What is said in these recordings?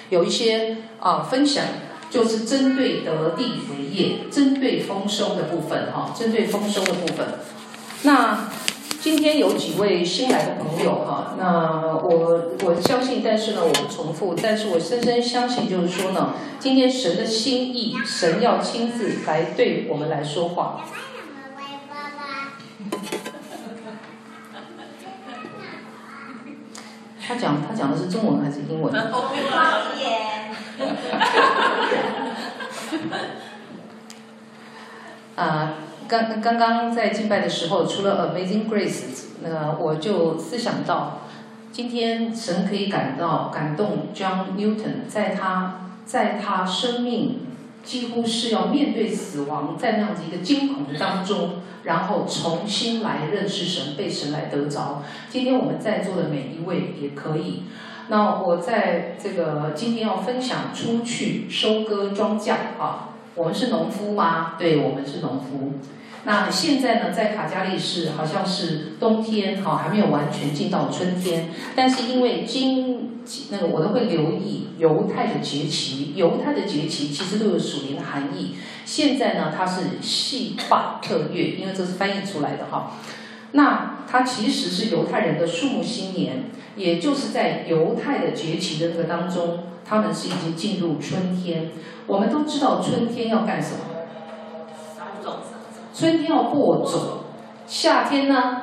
有一些分享，就是针对得地为业，针对丰收的部分哈，针对丰收的部分。那今天有几位新来的朋友哈，那我相信，但是呢我不重复，但是我深深相信，就是说呢，今天神的心意，神要亲自来对我们来说话。他讲的是中文还是英文？刚刚在敬拜的时候，除了 Amazing Grace， 我就思想到，今天神可以感动 John Newton， 在他生命几乎是要面对死亡，在那样子一个惊恐当中，然后重新来认识神，被神来得着。今天我们在座的每一位也可以。那我在这个今天要分享出去收割庄稼啊，我们是农夫吗？对，我们是农夫。那现在呢，在卡加利市好像是冬天还没有完全进到春天，但是因为我都会留意犹太的节期，犹太的节期其实都有属灵的含义。现在呢，它是细巴特月，因为这是翻译出来的哈。那它其实是犹太人的树木新年，也就是在犹太的节期的那个当中，他们是已经进入春天。我们都知道春天要干什么？春天要播种，夏天呢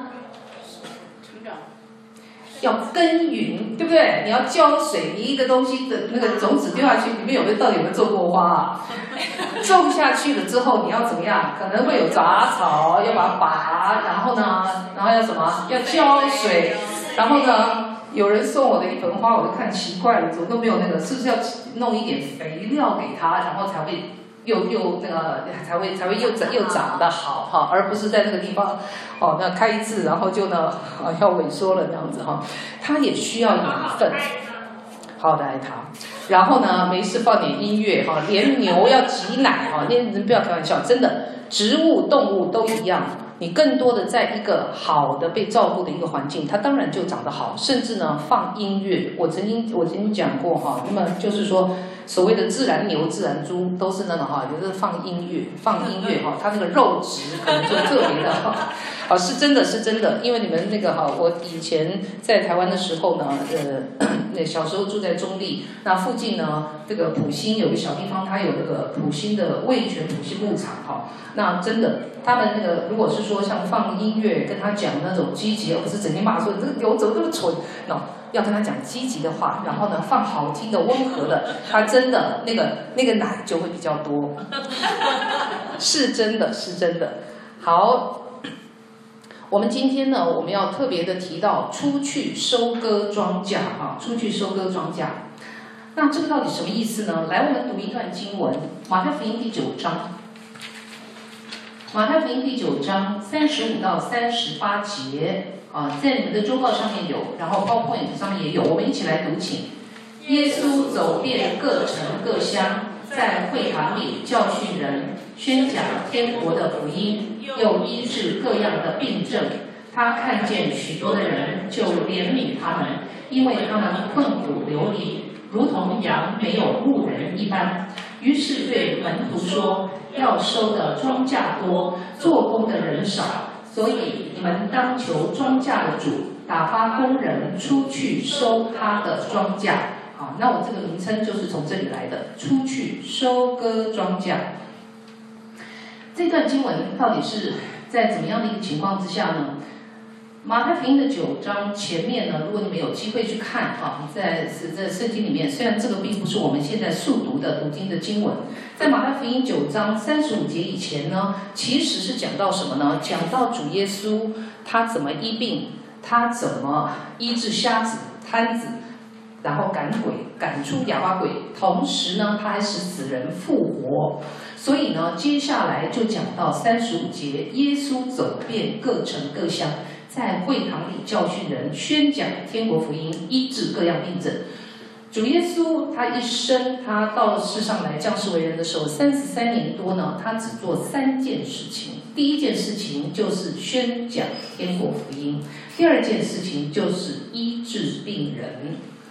要耕耘，对不对？你要浇水，你一个东西的那个种子丢下去，里面到底有没有种过花啊？种下去了之后，你要怎么样？可能会有杂草，要把它拔，然后要什么？要浇水，然后呢？有人送我的一盆花，我就看奇怪了，怎么都没有那个，是不是要弄一点肥料给它，然后才会才会又长得好哈，而不是在那个地方开一次，然后就要萎缩了这样子哈。它也需要养分，好好的爱它。然后呢，没事放点音乐哈，连牛要挤奶哈，人不要开玩笑，真的，植物动物都一样。你更多的在一个好的被照顾的一个环境，它当然就长得好，甚至呢放音乐。我曾经讲过哈，那么就是说所谓的自然牛、自然猪都是那个哈，就是放音乐哈，它那个肉质可能就特别的好，是真的，因为你们那个哈，我以前在台湾的时候呢，小时候住在中立，那附近呢这个埔心有个小地方，它有那个埔心的味全埔心牧场哈，那真的。他们那个，如果是说像放音乐跟他讲那种积极，而不是整天骂说你这个牛怎么这么蠢，要跟他讲积极的话，然后呢放好听的、温和的，他真的那个奶就会比较多，是真的。好，我们今天呢，我们要特别的提到出去收割庄稼啊，出去收割庄稼。那这个到底什么意思呢？来，我们读一段经文，马太福音第9章。马太福音第9章35到38节在你们的周报上面有，然后PowerPoint上面也有，我们一起来读，请。耶稣走遍各城各乡，在会堂里教训人，宣讲天国的福音，又医治各样的病症。他看见许多的人，就怜悯他们，因为他们困苦流离，如同羊没有牧人一般。于是对门徒说，要收的庄稼多，做工的人少，所以你们当求庄稼的主打发工人出去收他的庄稼。好，那我这个名称就是从这里来的，出去收割庄稼。这段经文到底是在怎么样的一个情况之下呢？马太福音的9章前面呢，如果你们有机会去看在圣经里面，虽然这个并不是我们现在速读的读经的经文，在马太福音9章35节以前呢，其实是讲到什么呢？讲到主耶稣他怎么医病，他怎么医治瞎子、瘫子，然后赶鬼、赶出哑巴鬼，同时呢，他还使死人复活。所以呢，接下来就讲到35节，耶稣走遍各城各乡，在会堂里教训人，宣讲天国福音，医治各样病症。主耶稣他一生，他到世上来降世为人的时候，33年多呢，他只做3件事情。第一件事情就是宣讲天国福音，第二件事情就是医治病人，第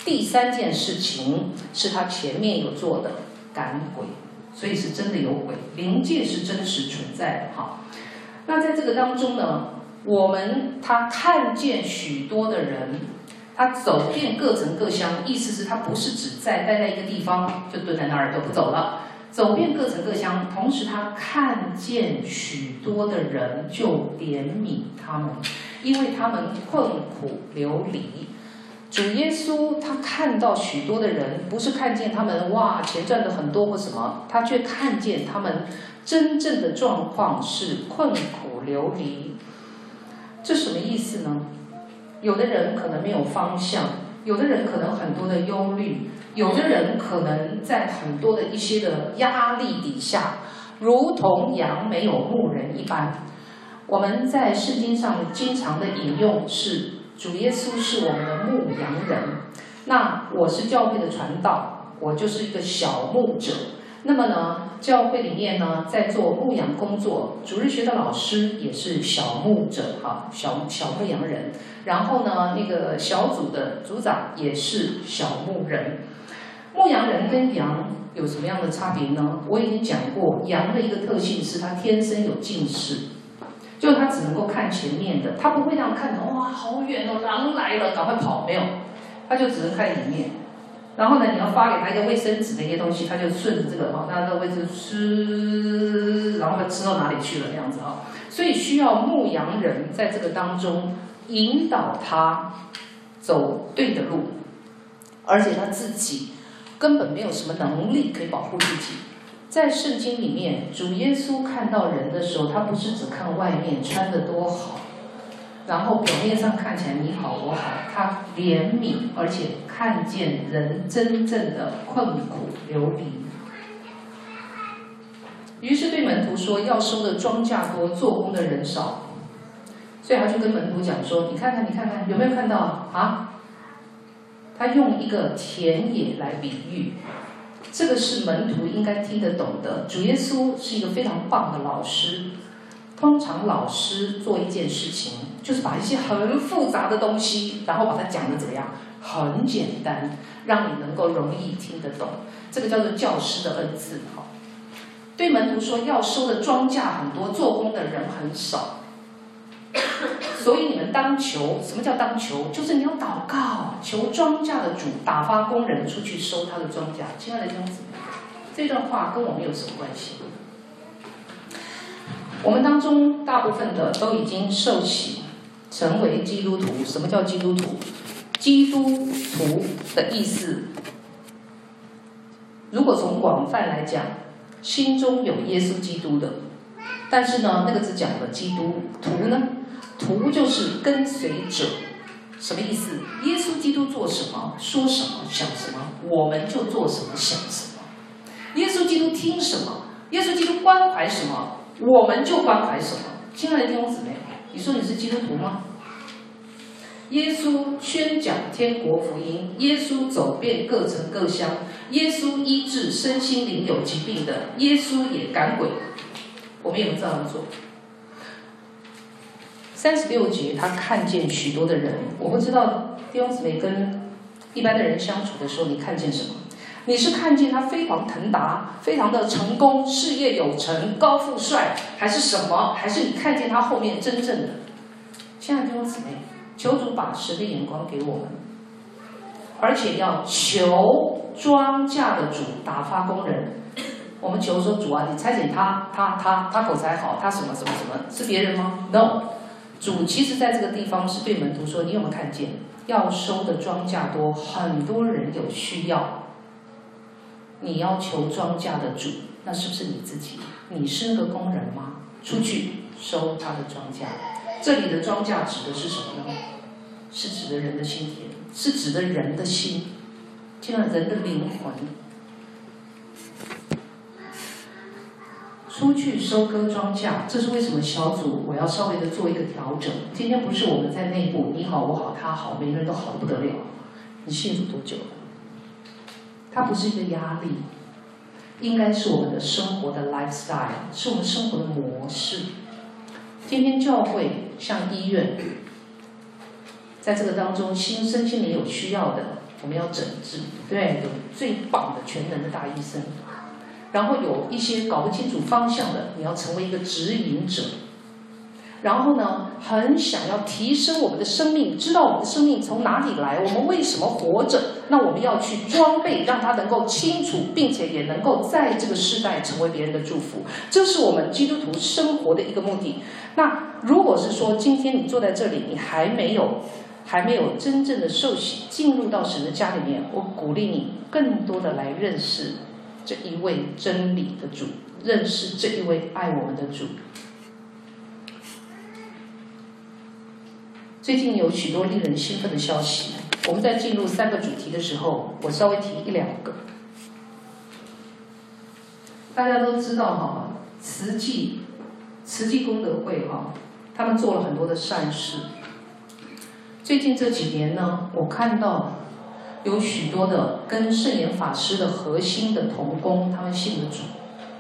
第3件事情是他前面有做的赶鬼，所以是真的有鬼，灵界是真实存在的哈。那在这个当中呢，他看见许多的人，他走遍各城各乡，意思是他不是只待在一个地方就蹲在那儿都不走了，走遍各城各乡，同时他看见许多的人就怜悯他们，因为他们困苦流离。主耶稣他看到许多的人，不是看见他们哇钱赚的很多或什么，他却看见他们真正的状况是困苦流离。这什么意思呢？有的人可能没有方向，有的人可能很多的忧虑，有的人可能在很多的一些的压力底下，如同羊没有牧人一般。我们在圣经上经常的引用是主耶稣是我们的牧羊人，那我是教会的传道，我就是一个小牧者。那么呢，教会里面呢，在做牧养工作，主日学的老师也是小牧者哈，小牧羊人。然后呢，那个小组的组长也是小牧人。牧羊人跟羊有什么样的差别呢？我已经讲过，羊的一个特性是它天生有近视，就它只能够看前面的，它不会让看哇好远哦，狼来了，赶快跑，没有，它就只能看里面。然后呢，你要发给他一个卫生纸的一些东西，他就顺着这个那个位置吃，然后吃到哪里去了这样子啊。所以需要牧羊人在这个当中引导他走对的路，而且他自己根本没有什么能力可以保护自己。在圣经里面，主耶稣看到人的时候，他不是只看外面穿得多好，然后表面上看起来你好我好，他怜悯，而且看见人真正的困苦流离。于是对门徒说，要收的庄稼多，做工的人少。所以他就跟门徒讲说，你看看有没有看到啊？他用一个田野来比喻，这个是门徒应该听得懂的。主耶稣是一个非常棒的老师，通常老师做一件事情，就是把一些很复杂的东西，然后把它讲得怎么样，很简单，让你能够容易听得懂。这个叫做教师的恩赐。对门徒说，要收的庄稼很多，做工的人很少。所以你们当求，什么叫当求？就是你要祷告，求庄稼的主打发工人出去收他的庄稼。亲爱的弟兄姊妹，这段话跟我们有什么关系？我们当中大部分的都已经受洗，成为基督徒。什么叫基督徒？基督徒的意思，如果从广泛来讲，心中有耶稣基督的。但是呢，那个只讲了基督徒呢，徒就是跟随者。什么意思？耶稣基督做什么，说什么，想什么，我们就做什么，想什么。耶稣基督听什么，耶稣基督关怀什么，我们就关怀什么。亲爱的弟兄姊妹，你说你是基督徒吗？耶稣宣讲天国福音，耶稣走遍各城各乡，耶稣医治身心灵有疾病的，耶稣也赶鬼。我们有没有这样做？36节，他看见许多的人。我不知道弟兄姊妹跟一般的人相处的时候，你看见什么？你是看见他飞黄腾达，非常的成功，事业有成，高富帅，还是什么？还是你看见他后面真正的？亲爱的弟兄姊妹，求主把神的眼光给我们，而且要求庄稼的主打发工人。我们求说，主啊，你差遣他口才好，他什么什么什么，是别人吗 ？No， 主其实在这个地方是对门徒说，你有没有看见？要收的庄稼多，很多人有需要。你要求庄稼的主，那是不是你自己？你是那个工人吗？出去收他的庄稼。这里的庄稼指的是什么呢？是指的人的心田，是指的人的心，这样人的灵魂。出去收割庄稼，这是为什么小组我要稍微的做一个调整。今天不是我们在内部你好我好他好，每个人都好得不得了。你信主多久了？它不是一个压力，应该是我们的生活的 lifestyle， 是我们生活的模式。今天教会像医院，在这个当中身心灵有需要的， 我们要诊治，对，有最棒的全能的大医生。然后有一些搞不清楚方向的，你要成为一个指引者。然后呢，很想要提升我们的生命，知道我们的生命从哪里来，我们为什么活着，那我们要去装备，让它能够清楚，并且也能够在这个世代成为别人的祝福。这是我们基督徒生活的一个目的。那如果是说今天你坐在这里，你还没有真正的受洗，进入到神的家里面，我鼓励你更多的来认识这一位真理的主，认识这一位爱我们的主。最近有许多令人兴奋的消息，我们在进入3个主题的时候，我稍微提1、2个。大家都知道哈，慈济功德会哈，他们做了很多的善事。最近这几年呢，我看到有许多的跟圣严法师的核心的同工，他们信了主。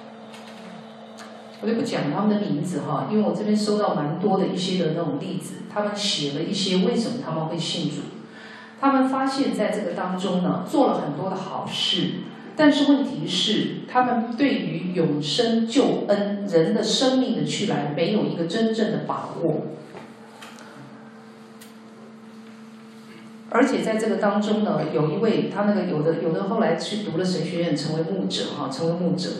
我就不讲他们的名字哈，因为我这边收到蛮多的一些的那种例子，他们写了一些为什么他们会信主。他们发现在这个当中呢，做了很多的好事，但是问题是，他们对于永生救恩、人的生命的去来，没有一个真正的把握。而且在这个当中呢，有一位他那个有的后来去读了神学院，成为牧者哈，成为牧者。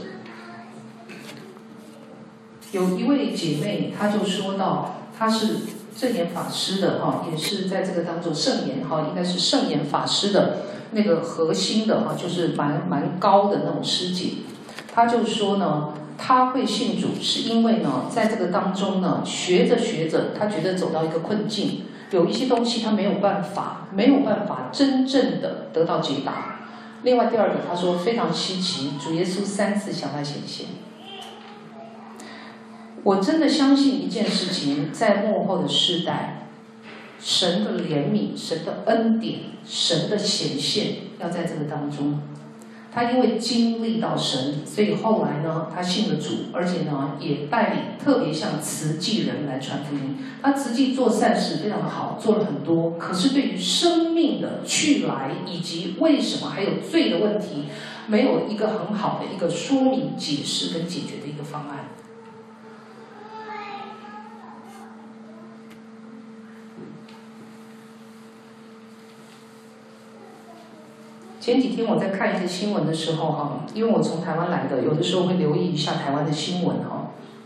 有一位姐妹，她就说到，她是圣严法师的哈，也是在这个当中圣严哈，应该是圣严法师的那个核心的哈，就是蛮高的那种师姐。她就说呢，她会信主是因为呢，在这个当中呢，学着学着，她觉得走到一个困境，有一些东西她没有办法真正的得到解答。另外第2个，她说非常稀奇，主耶稣3次向她显现。我真的相信一件事情，在末后的世代，神的怜悯、神的恩典、神的显现要在这个当中。他因为经历到神，所以后来呢，他信了主，而且呢，也带领特别像慈济人来传福音。他慈济做善事非常的好，做了很多，可是对于生命的去来以及为什么还有罪的问题，没有一个很好的一个说明、解释跟解决的一个方案。前几天我在看一个新闻的时候哈，因为我从台湾来的，有的时候会留意一下台湾的新闻哈。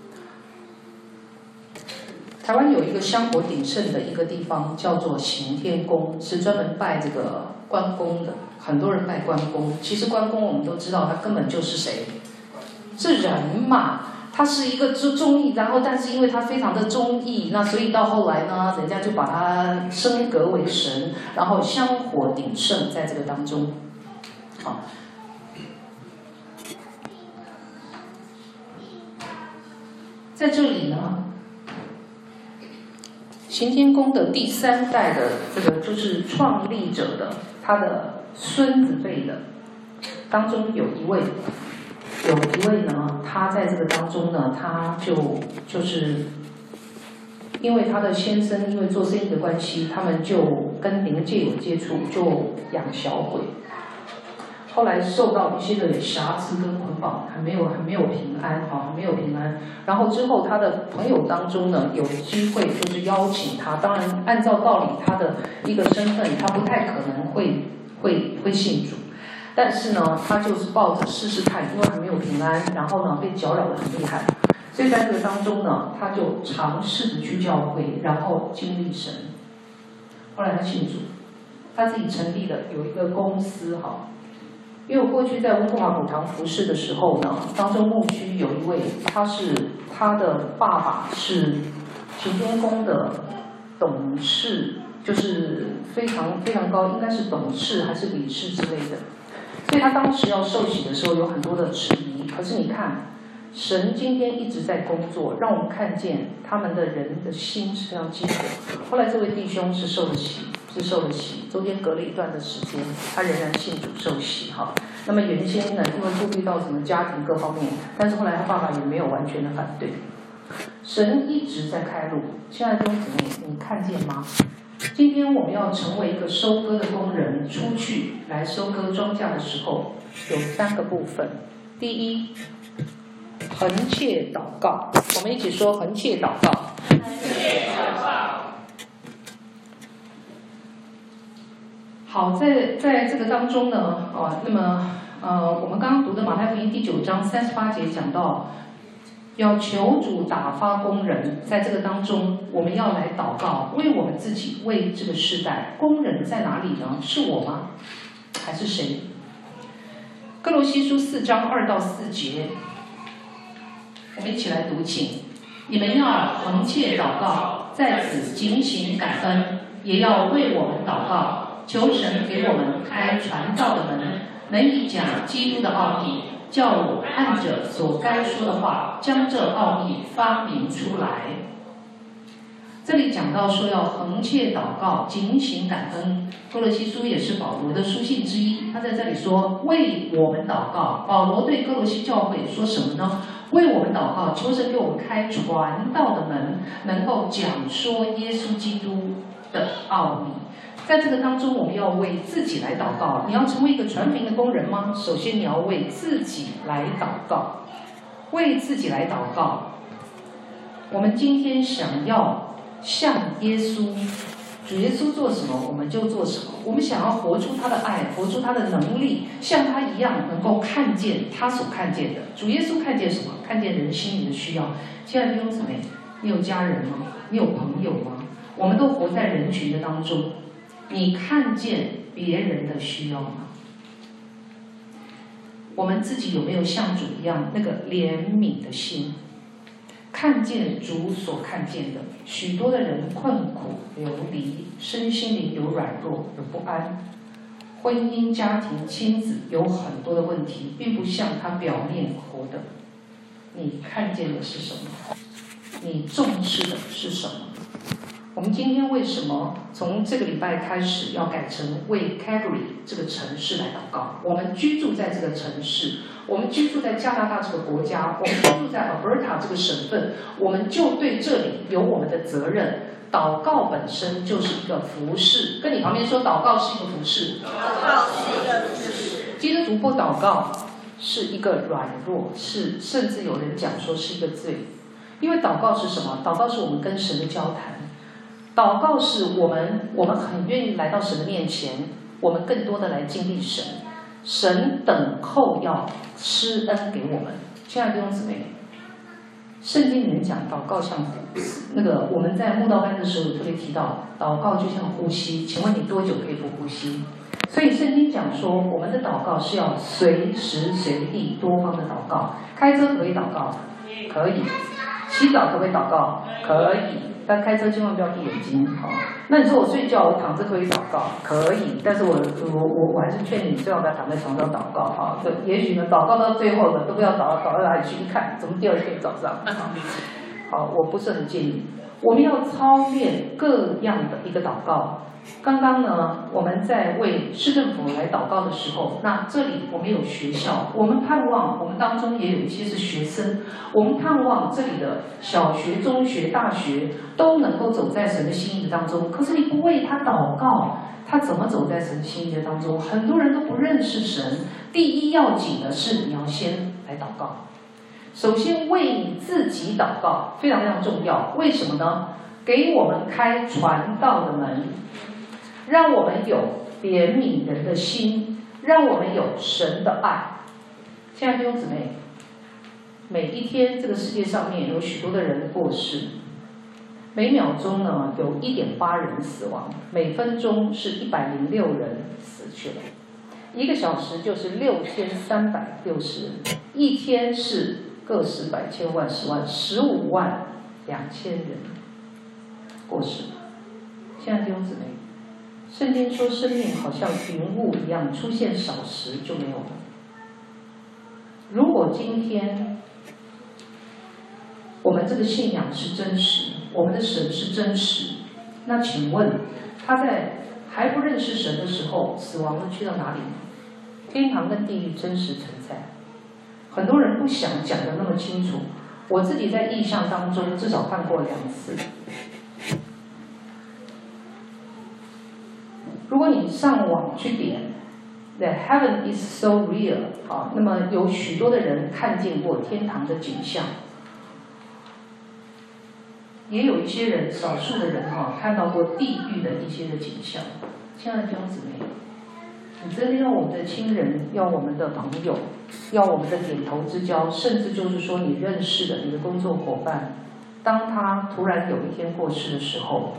台湾有一个香火鼎盛的一个地方叫做行天宫，是专门拜这个关公的，很多人拜关公。其实关公我们都知道，他根本就是谁？是人嘛。他是一个忠义，然后但是因为他非常的忠义，那所以到后来呢，人家就把他升格为神，然后香火鼎盛在这个当中。好，在这里呢，行天宫的第3代的这个就是创立者的他的孙子辈的当中有一位呢，他在这个当中呢，他就是因为他的先生因为做生意的关系，他们就跟灵界有接触，就养小鬼。后来受到一些的瑕疵跟捆绑，还没有平安哈，还没有平安。然后之后他的朋友当中呢，有机会就是邀请他，当然按照道理他的一个身份，他不太可能会信主。但是呢，他就是抱着试试看，因为还没有平安，然后呢被搅扰得很厉害，所以在这个当中呢，他就尝试着去教会，然后经历神。后来他信主，他自己成立了有一个公司哈。因为我过去在温哥华古堂服侍的时候呢，当中牧区有一位，他的爸爸是行天宫的董事，就是非常非常高，应该是董事还是理事之类的。所以他当时要受洗的时候有很多的质疑，可是你看，神今天一直在工作，让我们看见他们的人的心是非常激动。后来这位弟兄是受了洗，中间隔了一段的时间，他仍然信主受洗哈。那么原先呢，因为顾虑到什么家庭各方面，但是后来他爸爸也没有完全的反对。神一直在开路，亲爱的弟兄姊妹，你看见吗？ 今天我们要成为一个收割的工人，出去来收割庄稼的时候，有3个部分。第一，恒切祷告，我们一起说恒切祷告。恒切祷告。好，在这个当中呢，那么我们刚刚读的马太福音第9章38节讲到，要求主打发工人，在这个当中，我们要来祷告，为我们自己，为这个世代。工人在哪里呢？是我吗？还是谁？哥罗西书4章2到4节，我们一起来读，请。你们要恒切祷告，在此警醒感恩，也要为我们祷告，求神给我们开传道的门，能以讲基督的奥秘，叫我按着所该说的话，将这奥秘发明出来。这里讲到说要恒切祷告，警醒感恩。哥罗西书也是保罗的书信之一，他在这里说为我们祷告。保罗对哥罗西教会说什么呢？为我们祷告，求神给我们开传道的门，能够讲说耶稣基督的奥秘。在这个当中，我们要为自己来祷告。你要成为一个传福音的工人吗？首先你要为自己来祷告，为自己来祷告。我们今天想要像耶稣，主耶稣做什么我们就做什么。我们想要活出他的爱，活出他的能力，像他一样能够看见他所看见的。主耶稣看见什么？看见人心里的需要。亲爱的弟兄姊妹，你有家人吗？你有朋友吗？我们都活在人群的当中，你看见别人的需要吗？我们自己有没有像主一样那个怜悯的心，看见主所看见的？许多的人困苦流离，身心灵有软弱，有不安，婚姻、家庭、亲子有很多的问题，并不像他表面活的。你看见的是什么？你重视的是什么？我们今天为什么从这个礼拜开始要改成为 Calgary 这个城市来祷告？我们居住在这个城市，我们居住在加拿大这个国家，我们居住在 Alberta 这个省份，我们就对这里有我们的责任。祷告本身就是一个服事，跟你旁边说，祷告是一个服事。祷告是一个服事。基督徒不祷告是一个软弱，是甚至有人讲说是一个罪。因为祷告是什么？祷告是我们跟神的交谈。祷告是我们很愿意来到神的面前，我们更多的来经历神，神等候要施恩给我们。亲爱的弟兄姊妹，圣经里面讲祷告像我们在慕道班的时候特别提到，祷告就像呼吸。请问你多久可以不呼吸？所以圣经讲说，我们的祷告是要随时随地多方的祷告。开车可不可以祷告？可以。洗澡可不可以祷告？可以。但开车千万不要闭眼睛，好。那你说我睡觉，我躺着可以祷告，可以。但是我还是劝你最好不要躺在床上祷告，哈。也许呢，祷告到最后呢，都不要祷到哪里去，一看怎么第二天早上，好，我不是很建议。我们要操练各样的一个祷告。刚刚呢，我们在为市政府来祷告的时候，那这里我们有学校，我们盼望我们当中也有一些是学生，我们盼望这里的小学、中学、大学都能够走在神的心意的当中。可是你不为他祷告，他怎么走在神的心意的当中？很多人都不认识神。第一要紧的是你要先来祷告，首先为你自己祷告，非常非常重要。为什么呢？给我们开传道的门，让我们有怜悯人的心，让我们有神的爱。亲爱的弟兄姊妹，每一天这个世界上面有许多的人过世，每秒钟呢有1.8人死亡，每分钟是106人死去了，1个小时就是6360人，一天是个十百千万10万15万2000人过世。亲爱的弟兄姊妹，圣经说生命好像云雾一样，出现少时就没有了。如果今天我们这个信仰是真实，我们的神是真实，那请问他在还不认识神的时候，死亡了去到哪里呢？天堂跟地狱真实存在。很多人不想讲得那么清楚，我自己在异象当中至少看过2次。 如果你上网去点 "The heaven is so real" 啊，那么有许多的人看见过天堂的景象，也有一些人，少数的人看到过地狱的一些的景象。亲爱的弟兄姊妹，你真的要我们的亲人，要我们的朋友，要我们的点头之交，甚至就是说你认识的你的工作伙伴，当他突然有一天过世的时候，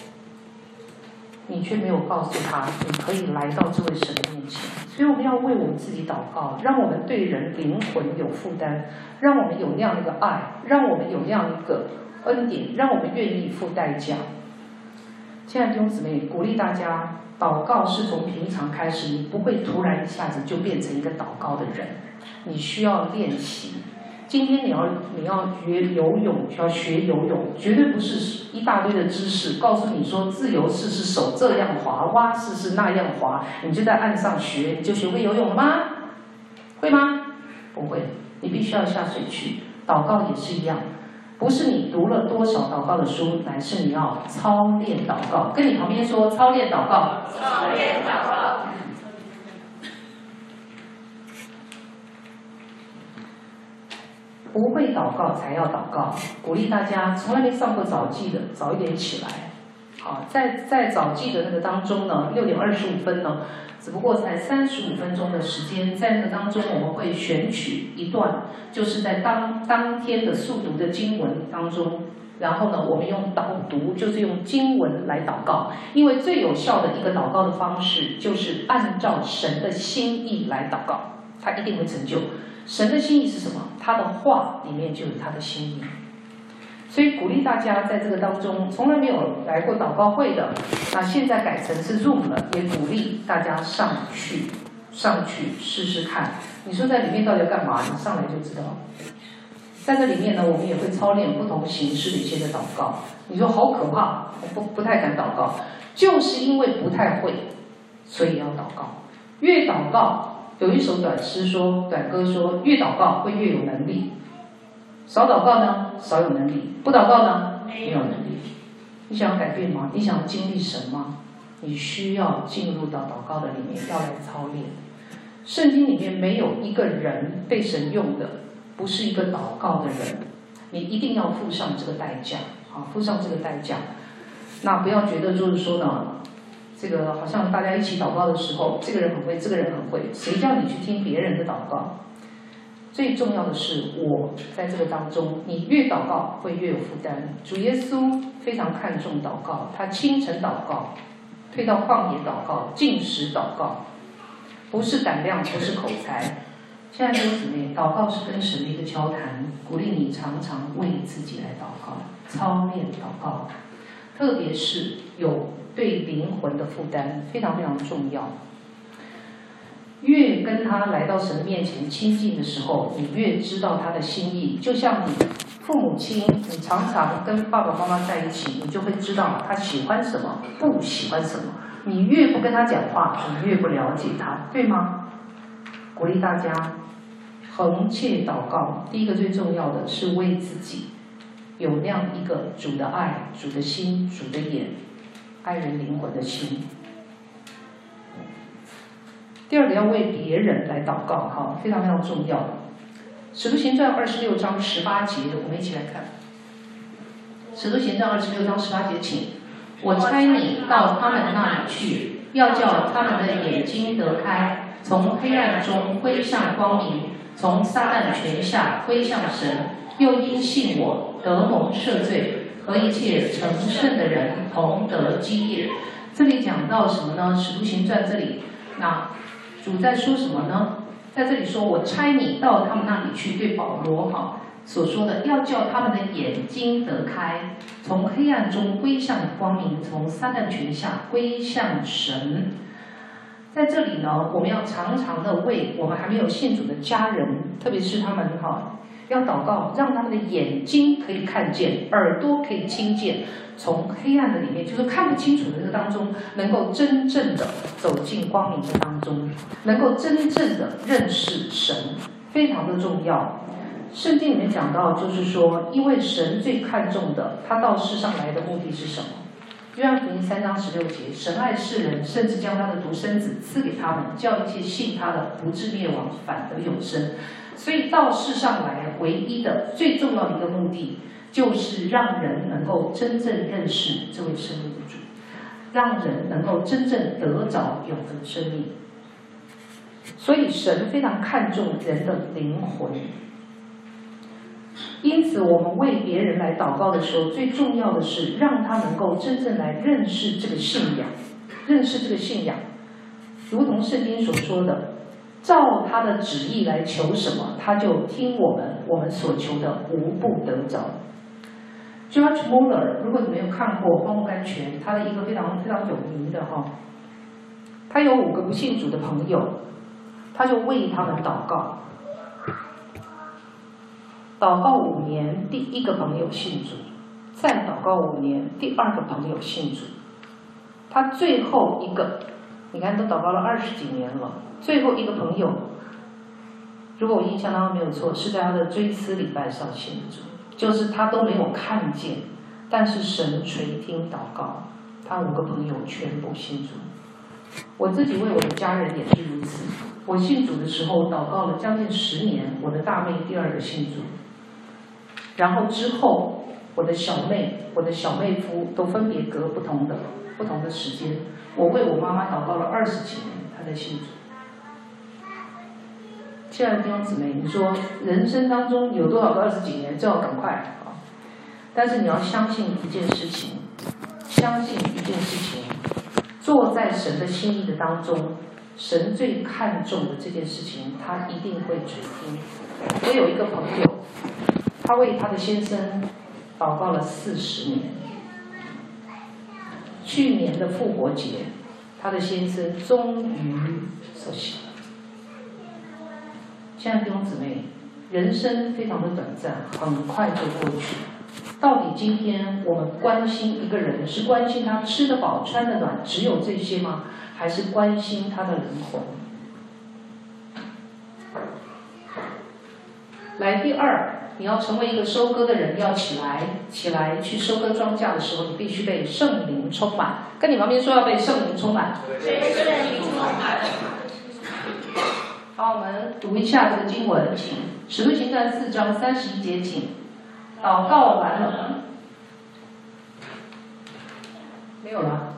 你却没有告诉他你可以来到这位神的面前。所以我们要为我们自己祷告，让我们对人灵魂有负担，让我们有那样一个爱，让我们有那样一个恩典，让我们愿意付代价。亲爱的弟兄姊妹，鼓励大家，祷告是从平常开始，你不会突然一下子就变成一个祷告的人，你需要练习。今天你要学游泳，需要学游泳，绝对不是一大堆的知识告诉你说自由式是手这样滑，蛙式是那样滑，你就在岸上学，你就学会游泳了吗？会吗？不会，你必须要下水去。祷告也是一样，不是你读了多少祷告的书，乃是你要操练祷告。跟你旁边说，操练祷告， 操练祷告。 不会祷告才要祷告，鼓励大家从来没上过早记的，早一点起来。好，在早记的那个当中呢，6点25分呢，只不过才35分钟的时间，在那个当中我们会选取一段，就是在当天的速读的经文当中，然后呢，我们用导读，就是用经文来祷告，因为最有效的一个祷告的方式，就是按照神的心意来祷告，它一定会成就。神的心意是什么？他的话里面就有他的心意。所以鼓励大家在这个当中，从来没有来过祷告会的，那现在改成是 Zoom 了，也鼓励大家上去试试看。你说在里面到底要干嘛？你上来就知道。在这里面呢，我们也会操练不同形式的一些的祷告。你说好可怕，我不太敢祷告，就是因为不太会，所以要祷告。越祷告。有一首短歌说，越祷告会越有能力，少祷告呢，少有能力；不祷告呢，没有能力。你想要改变吗？你想要经历神吗？你需要进入到祷告的里面，要来操练。圣经里面没有一个人被神用的不是一个祷告的人，你一定要付上这个代价，付上这个代价。那不要觉得就是说呢。这个好像大家一起祷告的时候，这个人很会，这个人很会，谁叫你去听别人的祷告？最重要的是，我在这个当中，你越祷告会越有负担。主耶稣非常看重祷告，他清晨祷告，退到旷野祷告，禁食祷告，不是胆量，不是口才。亲爱的弟兄姊妹，祷告是跟神的一个交谈，鼓励你常常为自己来祷告，操练祷告，特别是有对灵魂的负担非常非常重要。越跟他来到神面前亲近的时候，你越知道他的心意。就像你父母亲，你常常跟爸爸妈妈在一起，你就会知道他喜欢什么，不喜欢什么。你越不跟他讲话，你越不了解他，对吗？鼓励大家恒切祷告。第一个最重要的是为自己有那样一个主的爱、主的心、主的眼。爱人灵魂的心。第二个要为别人来祷告，非常非常重要。使徒行传26章18节，我们一起来看。使徒行传26章18节，请。我差你到他们那里去，要叫他们的眼睛得开，从黑暗中归向光明，从撒旦权下归向神，又因信我得蒙赦罪。和一切成圣的人同得基业。这里讲到什么呢？使徒行传这里，那主在说什么呢？在这里说，我差你到他们那里去，对保罗所说的，要叫他们的眼睛得开，从黑暗中归向光明，从撒旦权下归向神。在这里呢，我们要常常的为我们还没有信主的家人，特别是他们要祷告，让他们的眼睛可以看见，耳朵可以听见，从黑暗的里面，就是看不清楚的这个当中，能够真正的走进光明的当中，能够真正的认识神，非常的重要。圣经里面讲到，就是说，因为神最看重的，他到世上来的目的是什么？ 约翰福音3章16节，神爱世人，甚至将他的独生子赐给他们，叫一切信他的不至灭亡，反得永生。所以到世上来，唯一的、最重要的一个目的，就是让人能够真正认识这位生命的主，让人能够真正得着永恒生命。所以神非常看重人的灵魂。因此，我们为别人来祷告的时候，最重要的是让他能够真正来认识这个信仰，认识这个信仰，如同圣经所说的，照他的旨意来求什么，他就听我们所求的无不得着。George Mueller， 如果你没有看过《荒木甘泉》，他的一个非常非常有名的他有5个不信主的朋友，他就为他们祷告。祷告5年，第1个朋友信主，再祷告5年，第2个朋友信主。他最后一个，你看都祷告了20几年了，最后一个朋友，如果我印象当中没有错，是在他的追思礼拜上信主，就是他都没有看见，但是神垂听祷告，他5个朋友全部信主。我自己为我的家人也是如此，我信主的时候祷告了将近10年，我的大妹第2个信主。然后之后，我的小妹、我的小妹夫都分别隔不同的时间。我为我妈妈祷告了20几年，她才信主。亲爱的弟兄姊妹，你说人生当中有多少个20几年？最好赶快啊！但是你要相信一件事情，坐在神的心意的当中，神最看重的这件事情，他一定会垂听。我有一个朋友。他为他的先生祷告了40年。去年的复活节，他的先生终于受洗了。亲爱的弟兄姊妹，人生非常的短暂，很快就过去。到底今天我们关心一个人，是关心他吃得饱、穿得暖，只有这些吗？还是关心他的灵魂？来，第2。你要成为一个收割的人，要起来去收割庄稼的时候，你必须被圣灵充满。跟你旁边说，要被圣灵充满。被圣灵充满。好，我们读一下这个经文，请《使徒行传》4章31节，请。祷告完了，没有了。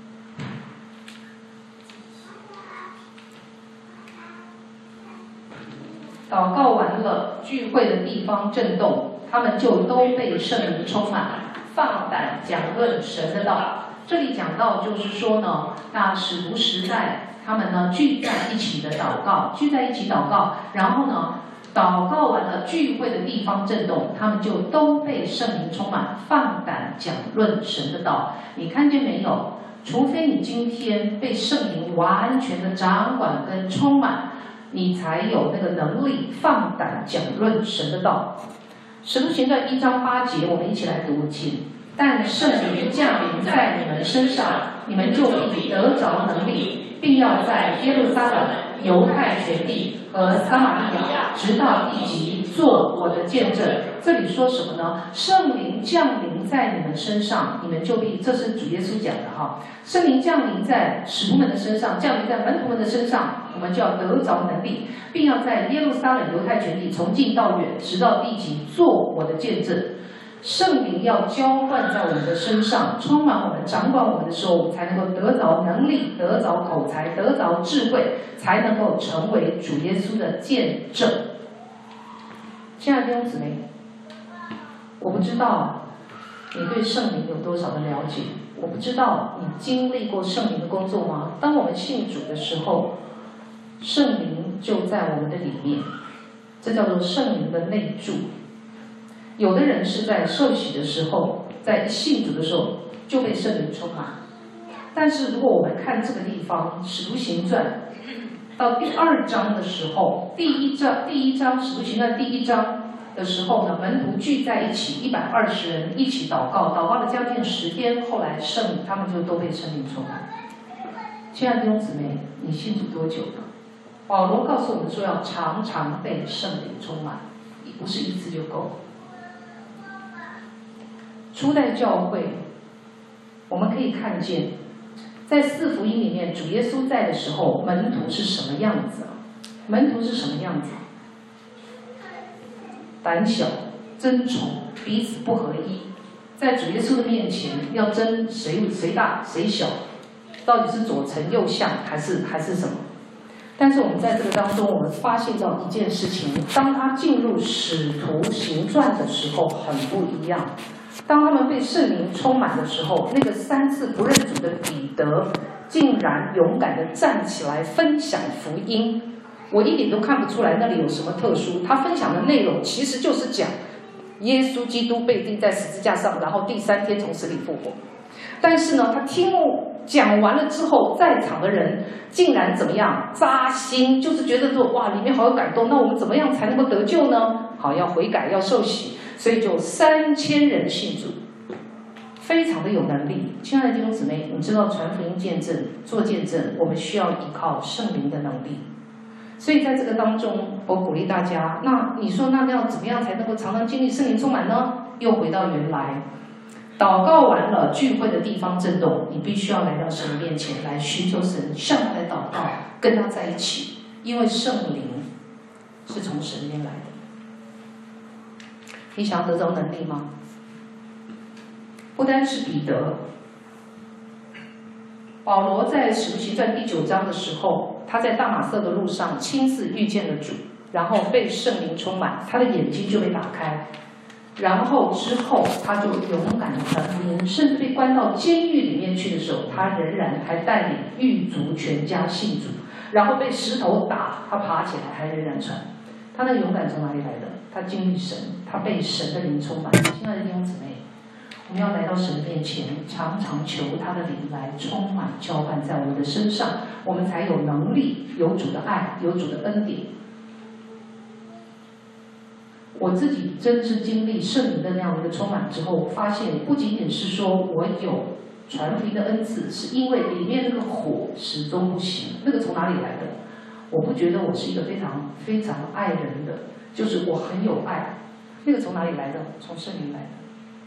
祷告完了，聚会的地方震动，他们就都被圣灵充满，放胆讲论神的道。这里讲到就是说呢，那使徒时代，他们呢聚在一起的祷告，然后呢，祷告完了，聚会的地方震动，他们就都被圣灵充满，放胆讲论神的道。你看见没有？除非你今天被圣灵完全的掌管跟充满，你才有那个能力放胆讲论神的道。使徒行传1章8节，我们一起来读，请。但圣灵降临在你们身上，你们就必得着能力，并要在耶路撒冷、犹太全地和撒玛利亚，直到地极，做我的见证。这里说什么呢？圣灵降临在你们身上，你们就必，这是主耶稣讲的哈。圣灵降临在使徒们的身上，降临在门徒们的身上，我们就要得着能力，并要在耶路撒冷、犹太全地，从近到远，直到地极，做我的见证。圣灵要浇灌在我们的身上，充满我们、掌管我们的时候，我们才能够得着能力、得着口才、得着智慧，才能够成为主耶稣的见证。亲爱的弟兄姊妹，我不知道你对圣灵有多少的了解，我不知道你经历过圣灵的工作吗？当我们信主的时候，圣灵就在我们的里面，这叫做圣灵的内住。有的人是在受洗的时候，在信主的时候就被圣灵充满。但是如果我们看这个地方《使徒行传》到第2章的时候，第一章《使徒行传》第1章的时候呢，门徒聚在一起，120人一起祷告，祷告了将近10天，后来他们就都被圣灵充满。亲爱的弟兄姊妹，你信主多久了？保罗告诉我们说，要常常被圣灵充满，不是一次就够。初代教会我们可以看见，在4福音里面，主耶稣在的时候，门徒是什么样子？门徒是什么样子？胆小、争宠，彼此不合一，在主耶稣的面前要争谁大谁小，到底是左丞右相还是什么？但是我们在这个当中，我们发现到一件事情：当他进入使徒行传的时候，很不一样。当他们被圣灵充满的时候，那个3次不认主的彼得，竟然勇敢地站起来分享福音。我一点都看不出来那里有什么特殊。他分享的内容其实就是讲耶稣基督被钉在十字架上，然后第3天从死里复活。但是呢，他讲完了之后，在场的人竟然怎么样扎心，就是觉得说哇，里面好有感动。那我们怎么样才能够得救呢？好，要悔改，要受洗，所以就3000人信主，非常的有能力。亲爱的弟兄姊妹，你知道传福音见证、做见证，我们需要依靠圣灵的能力。所以在这个当中，我鼓励大家，那你说那要怎么样才能够常常经历圣灵充满呢？又回到原来。祷告完了，聚会的地方震动，你必须要来到神的面前来寻求神，向他来祷告，跟他在一起，因为圣灵是从神那边来的。你想要得着能力吗？不单是彼得，保罗在使徒行传第9章的时候，他在大马色的路上亲自遇见了主，然后被圣灵充满，他的眼睛就被打开。然后之后，他就勇敢传福音，甚至被关到监狱里面去的时候，他仍然还带领狱卒全家信主。然后被石头打，他爬起来还仍然传。他那个勇敢从哪里来的？他经历神，他被神的灵充满。亲爱的弟兄姊妹，我们要来到神的面前，常常求他的灵来充满浇灌在我们的身上，我们才有能力，有主的爱，有主的恩典。我自己真是经历圣灵的那样的一个充满之后，我发现不仅仅是说我有传福音的恩赐，是因为里面那个火始终不熄。那个从哪里来的？我不觉得我是一个非常非常爱人的，就是我很有爱。那个从哪里来的？从圣灵来的。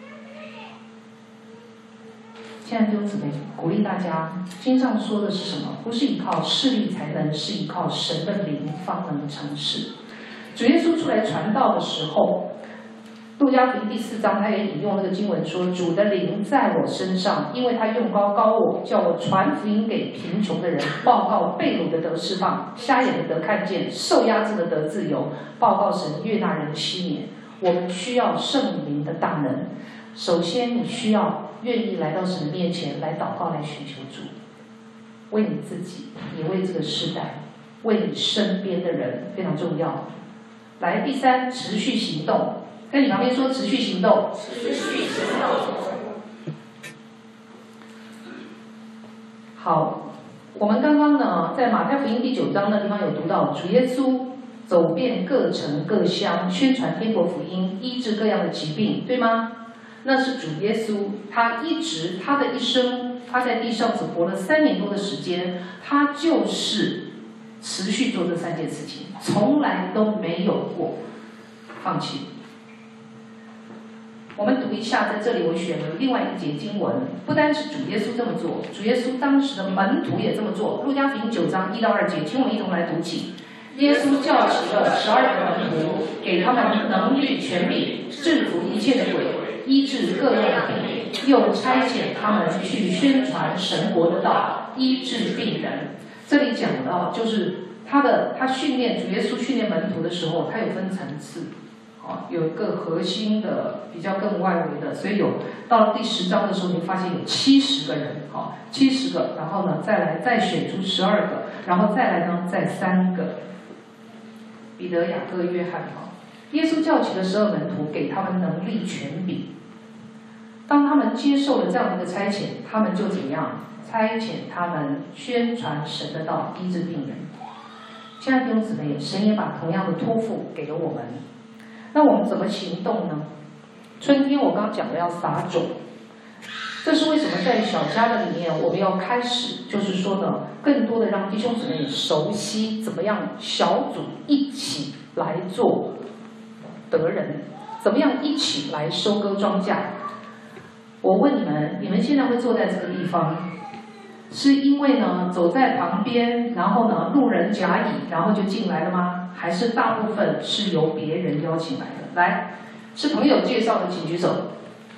亲爱的弟兄姊妹，鼓励大家，经上说的是什么？不是依靠势力才能，是依靠神的灵方能成事。主耶稣出来传道的时候，路加福音第4章，他也引用那个经文说：“主的灵在我身上，因为他用膏膏我，叫我传福音给贫穷的人，报告被掳的得释放，瞎眼的得看见，受压制的得自由，报告神悦纳人的息年。”我们需要圣灵的大能。首先，你需要愿意来到神的面前来祷告，来寻求主，为你自己，也为这个时代，为你身边的人，非常重要。来，第3，持续行动。跟你旁边说，持续行动。持续行动。好，我们刚刚呢，在马太福音第9章的地方有读到，主耶稣走遍各城各乡，宣传天国福音，医治各样的疾病，对吗？那是主耶稣，他的一生，他在地上只活了3年多的时间，他就是持续做这3件事情，从来都没有过放弃。我们读一下，在这里我选了另外一节经文，不单是主耶稣这么做，主耶稣当时的门徒也这么做。路加福音9章1到2节，请我们一同来读起。耶稣叫起了12个门徒，给他们能力权柄，制服一切的鬼，医治各样的病，又差遣他们去宣传神国的道，医治病人。这里讲到，就是他训练主耶稣训练门徒的时候，他有分层次，有一个核心的，比较更外围的，所以有到了第10章的时候，你发现有70个人，70个，然后呢再选出12个，然后再来呢再3个，彼得、雅各、约翰耶稣叫起了12门徒，给他们能力权柄。当他们接受了这样的一个差遣，他们就怎么样？差遣他们宣传神的道，医治病人。亲爱的弟兄姊妹，神也把同样的托付给了我们。那我们怎么行动呢？春天我刚刚讲的要撒种，这是为什么在小家的里面我们要开始，就是说呢，更多的让弟兄姊妹熟悉怎么样小组一起来做得人，怎么样一起来收割庄稼。 我问你们，你们现在会坐在这个地方，是因为呢走在旁边，然后呢路人甲乙，然后就进来了吗？还是大部分是由别人邀请来的？来，是朋友介绍的，请举手。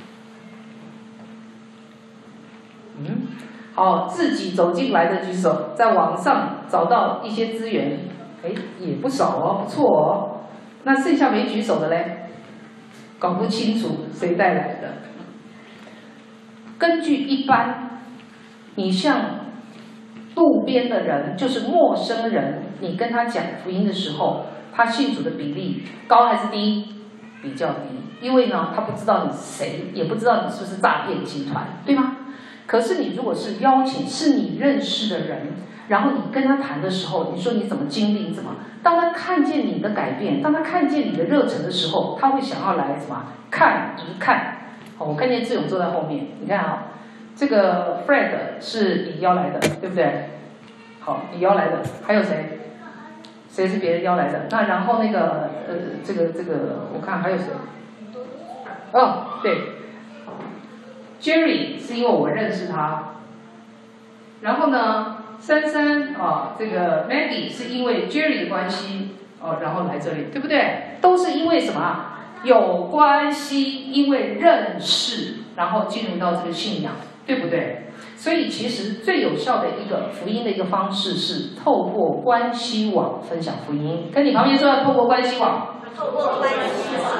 好，自己走进来的举手，在网上找到一些资源，也不少哦，不错哦。那剩下没举手的嘞，搞不清楚谁带来的。根据一般，你像路边的人，就是陌生人，你跟他讲福音的时候，他信主的比例高还是低？比较低，因为呢，他不知道你是谁，也不知道你是不是诈骗集团，对吗？可是你如果是邀请，是你认识的人，然后你跟他谈的时候，你说你怎么经历，怎么？当他看见你的改变，当他看见你的热忱的时候，他会想要来什么？看一看。好，我看见志勇坐在后面，你看啊，这个 Fred 是你邀来的，对不对？好，你邀来的，还有谁？谁是别人邀来的？那然后那个这个，我看还有谁？哦，对。Jerry 是因为我认识他，然后呢，珊珊啊，这个 Maggie 是因为 Jerry 的关系哦，然后来这里，对不对？都是因为什么？有关系，因为认识，然后进入到这个信仰，对不对？所以其实最有效的一个福音的一个方式是透过关系网分享福音。跟你旁边说要透过关系网，透过关系网。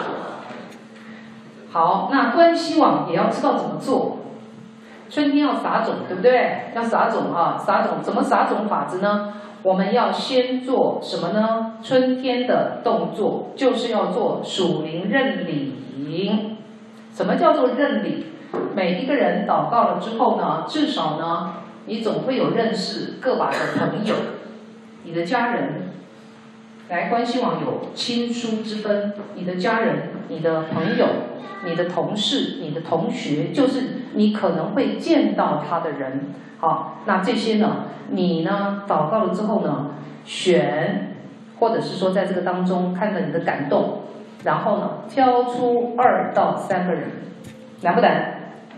好，那关系网也要知道怎么做。春天要撒种，对不对？要撒种啊，撒种怎么撒种法子呢？我们要先做什么呢？春天的动作就是要做属灵认领。什么叫做认领？每一个人祷告了之后呢，至少呢，你总会有认识个把的朋友，你的家人。来，关系网有亲疏之分，你的家人、你的朋友、你的同事、你的同学，就是你可能会见到他的人。好，那这些呢，你呢祷告了之后呢，选，或者是说在这个当中看到你的感动，然后呢挑出2到3个人，难不难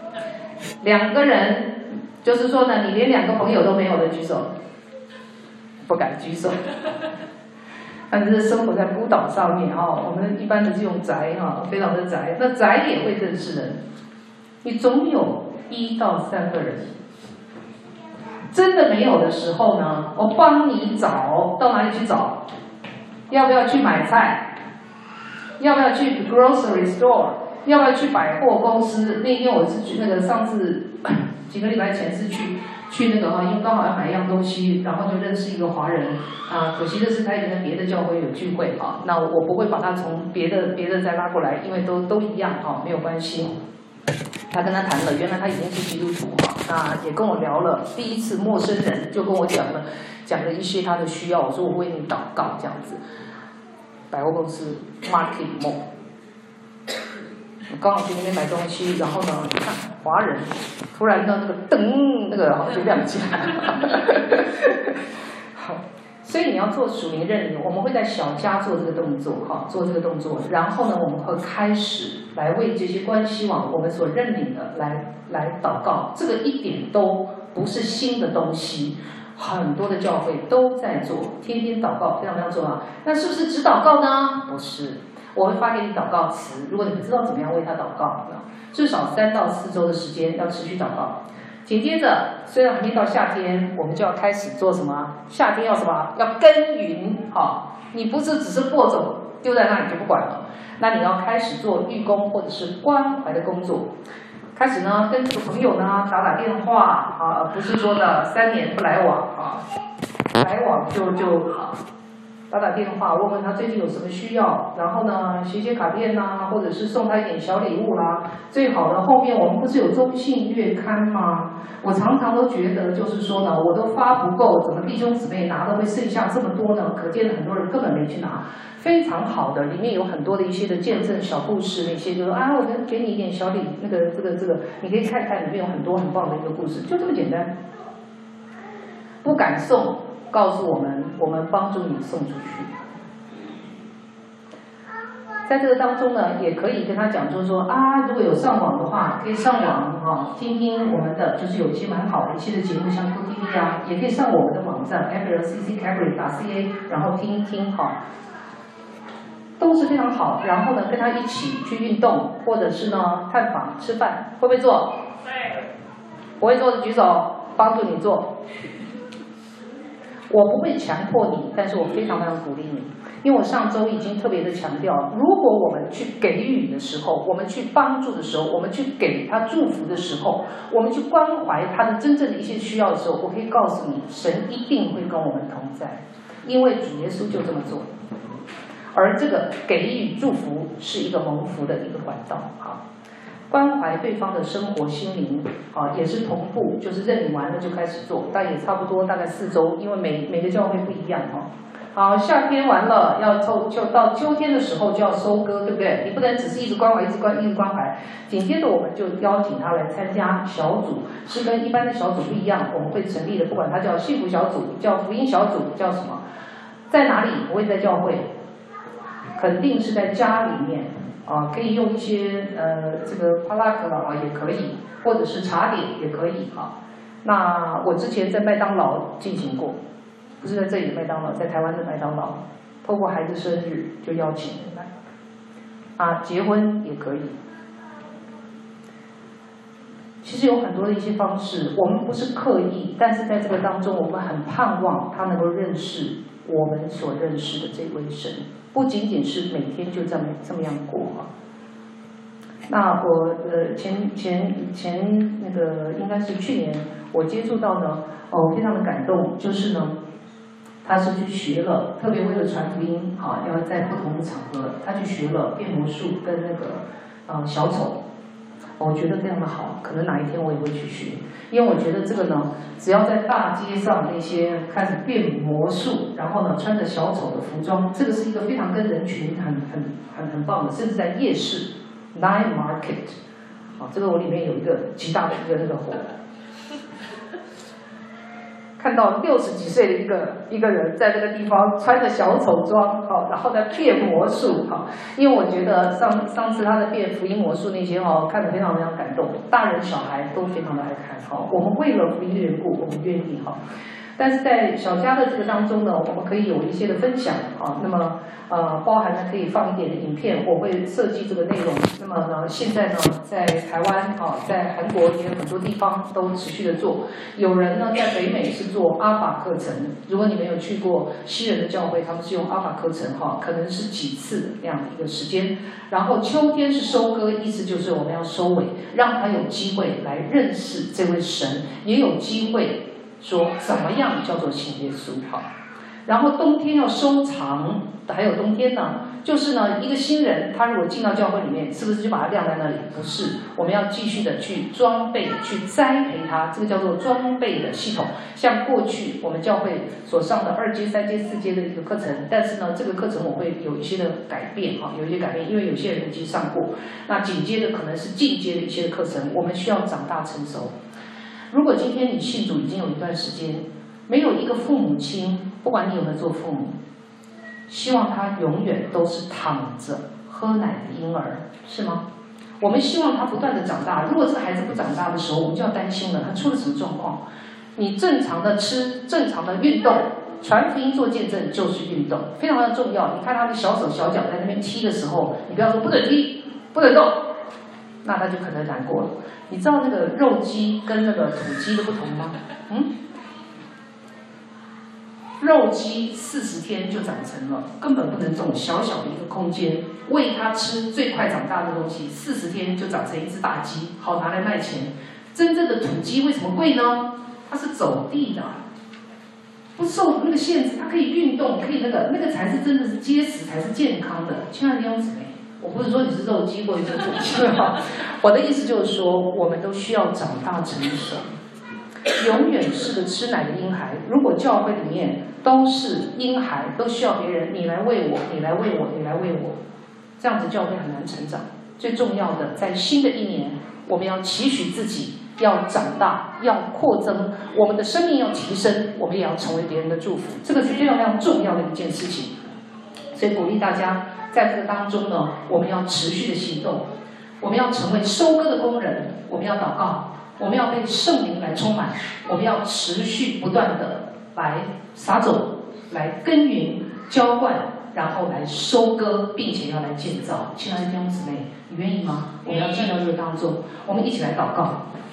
？2个人，就是说呢，你连2个朋友都没有的举手，不敢举手。但是生活在孤岛上面哈，我们一般的这种宅哈，非常的宅，那宅也会认识人，你总有1到3个人。真的没有的时候呢，我帮你找，到哪里去找？要不要去买菜？要不要去 grocery store？ 要不要去百货公司？那天我是去那个上次几个礼拜前是去那个哈，因为刚好要买一样东西，然后就认识一个华人啊，可惜的是他已经跟别的教会有聚会啊，那我不会把他从别的再拉过来，因为都一样哈，没有关系。他跟他谈了，原来他已经是基督徒哈，那也跟我聊了，第一次陌生人就跟我讲了一些他的需要，我说我为你祷告这样子。百货公司 Market Mall， 我刚好去那边买东西，然后呢，你看华人，突然呢那个灯那个好像就亮起来了。好，所以你要做属灵认领，我们会在小家做这个动作哈，做这个动作，然后呢，我们会开始来为这些关系网我们所认领的来祷告，这个一点都不是新的东西。很多的教会都在做，天天祷告，非常非常重要。那是不是只祷告呢？不是，我会发给你祷告词。如果你不知道怎么样为他祷告，至少3到4周的时间要持续祷告。紧接着，虽然还没到夏天，我们就要开始做什么？夏天要什么？要耕耘。好，你不是只是播种丢在那里就不管了，那你要开始做义工或者是关怀的工作。开始呢，跟这个朋友呢打电话啊，不是说的3年不来往啊，来往就好，打电话问问他最近有什么需要，然后呢写卡片啦，或者是送他一点小礼物啦。最好的后面我们不是有中信月刊吗？我常常都觉得就是说呢，我都发不够，怎么弟兄姊妹拿的会剩下这么多呢？可见很多人根本没去拿。非常好的，里面有很多的一些的见证小故事，那些就说啊，我给你一点小礼，这个，你可以看看，里面有很多很棒的一个故事，就这么简单。不敢送，告诉我们帮助你送出去。 在这个当中呢，也可以跟他讲，就是说啊，如果有上网的话，可以上网听听我们的，就是有一些蛮好的一些的节目，像 QTV 啊，也可以上我们的网站 flcccabaret.ca， 然后听一听都是非常好。然后呢，跟他一起去运动，或者是呢探访、吃饭，会不会做？会。不会做的举手，帮助你做。我不会强迫你，但是我非常非常鼓励你。因为我上周已经特别的强调，如果我们去给予的时候，我们去帮助的时候，我们去给他祝福的时候，我们去关怀他的真正的一些需要的时候，我可以告诉你，神一定会跟我们同在，因为主耶稣就这么做。而这个给予祝福是一个蒙福的一个管道关怀对方的生活心灵也是同步，就是认领完了就开始做，但也差不多大概4周，因为每个教会不一样好，夏天完了，就到秋天的时候就要收割，对不对？你不能只是一直关怀，一直关怀。紧接着我们就邀请他来参加小组，是跟一般的小组不一样。我们会成立的，不管它叫幸福小组、叫福音小组、叫什么，在哪里不会在教会，肯定是在家里面可以用一些这个帕拉克也可以，或者是茶点也可以那我之前在麦当劳进行过。不是在这里的麦当劳，在台湾的麦当劳，透过孩子生日就邀请人来，结婚也可以。其实有很多的一些方式，我们不是刻意，但是在这个当中，我们很盼望他能够认识我们所认识的这位神，不仅仅是每天就这么样过那我前那个应该是去年我接触到呢，我非常的感动，就是呢。他是去学了，特别为了传福音，要在不同的场合，他去学了变魔术跟那个小丑，我觉得非常的好，可能哪一天我也会去学，因为我觉得这个呢，只要在大街上那些开始变魔术，然后呢穿着小丑的服装，这个是一个非常跟人群很棒的，甚至在夜市 night market， 这个我里面有一个极大的一个那个火。看到60几岁的一个人在这个地方穿着小丑装，然后在变魔术，因为我觉得上次他的变福音魔术那些看得非常非常感动，大人小孩都非常的爱看我们为了福音的缘故，我们愿意但是在小家的这个当中呢，我们可以有一些的分享那么包含呢可以放一点的影片，我会设计这个内容。那么呢，现在呢在台湾在韩国也有很多地方都持续的做。有人呢在北美是做阿法课程，如果你们有去过西人的教会，他们是用阿法课程可能是几次那样的一个时间。然后秋天是收割，意思就是我们要收尾，让他有机会来认识这位神，也有机会说怎么样叫做信耶稣然后冬天要收藏，还有冬天呢，就是呢一个新人，他如果进到教会里面，是不是就把他晾在那里？不是，我们要继续的去装备、去栽培他，这个叫做装备的系统。像过去我们教会所上的2阶、3阶、4阶的一个课程，但是呢，这个课程我会有一些的改变有一些改变，因为有些人已经上过。那紧接着可能是进阶的一些课程，我们需要长大成熟。如果今天你信主已经有一段时间，没有一个父母亲，不管你有没有做父母，希望他永远都是躺着喝奶的婴儿，是吗？我们希望他不断的长大。如果这个孩子不长大的时候，我们就要担心了，他出了什么状况？你正常的吃，正常的运动，传福音做见证就是运动，非常的重要。你看他的小手小脚在那边踢的时候，你不要说不能踢，不能动，那他就可能难过了。你知道那个肉鸡跟那个土鸡的不同吗？肉鸡40天就长成了，根本不能这种小小的一个空间喂它吃最快长大的东西，40天就长成一只大鸡，好拿来卖钱。真正的土鸡为什么贵呢？它是走地的，不受那个限制，它可以运动，可以那个才是真的是结实，才是健康的。亲爱的弟兄姊妹，我不是说你是肉鸡或者是土鸡我的意思就是说，我们都需要长大成熟。永远是个吃奶的婴孩。如果教会里面都是婴孩，都需要别人，你来喂我，你来喂我，你来喂我，这样子教会很难成长。最重要的，在新的一年，我们要期许自己要长大，要扩增，我们的生命要提升，我们也要成为别人的祝福。这个是非常非常重要的一件事情。 所以鼓励大家在这个当中呢，我们要持续的行动，我们要成为收割的工人，我们要祷告，我们要被圣灵来充满，我们要持续不断的来撒种，来耕耘浇灌，然后来收割，并且要来建造。亲爱的弟兄姊妹，你愿意吗？我们要进到这个当中，我们一起来祷告。